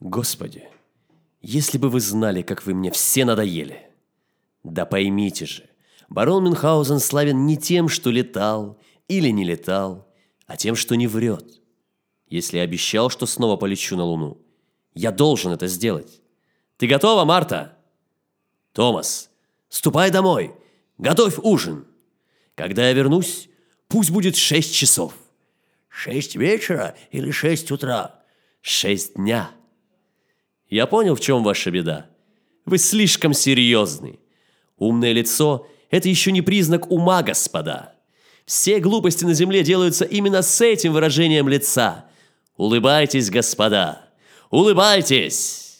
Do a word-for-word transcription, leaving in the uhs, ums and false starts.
Господи, если бы вы знали, как вы мне все надоели. Да поймите же, барон Мюнхгаузен славен не тем, что летал или не летал, а тем, что не врет. Если я обещал, что снова полечу на Луну, я должен это сделать. Ты готова, Марта? Томас, ступай домой, готовь ужин. Когда я вернусь, пусть будет шесть часов. Шесть вечера или шесть утра? Шесть дня. Я понял, в чем ваша беда. Вы слишком серьезны. Умное лицо – это еще не признак ума, господа. Все глупости на земле делаются именно с этим выражением лица. Улыбайтесь, господа, улыбайтесь!